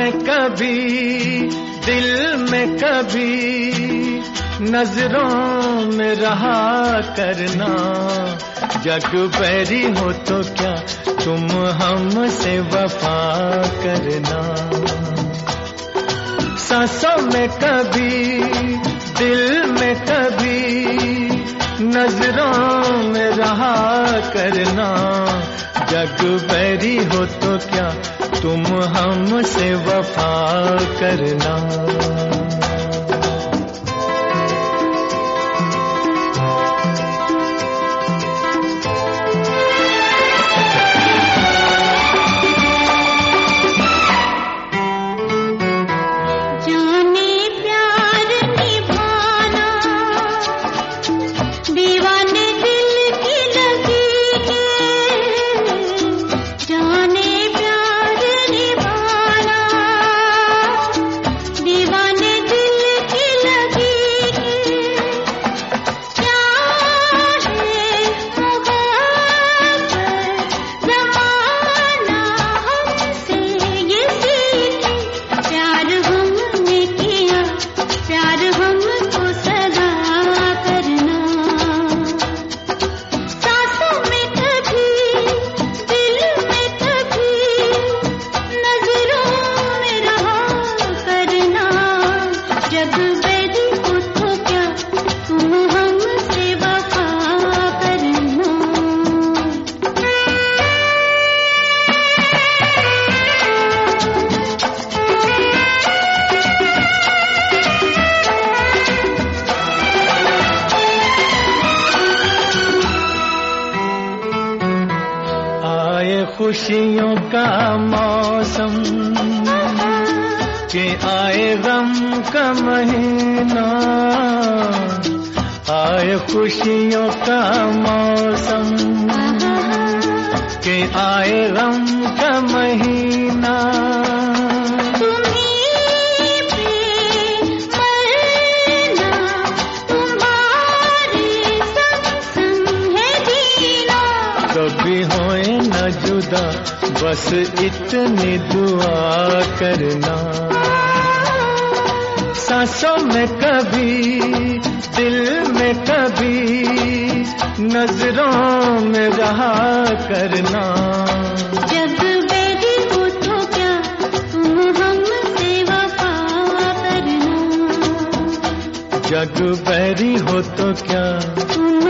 में कभी, दिल में कभी, नजरों में रहा करना। जग बैरी हो तो क्या तुम हमसे वफा करना। सांसों में कभी, दिल में कभी, नजरों में रहा करना। जग बैरी हो तो क्या तुम हमसे वफा करना। खुशियों का मौसम के आए गम का महीना। आए खुशियों का मौसम के आए गम का महीना। कभी होए न जुदा बस इतनी दुआ करना। सांसों में कभी, दिल में कभी, नजरों में रहा करना। जग बैरी हो तो क्या तुम हमसे वफा करना। जग बैरी हो तो क्या तुम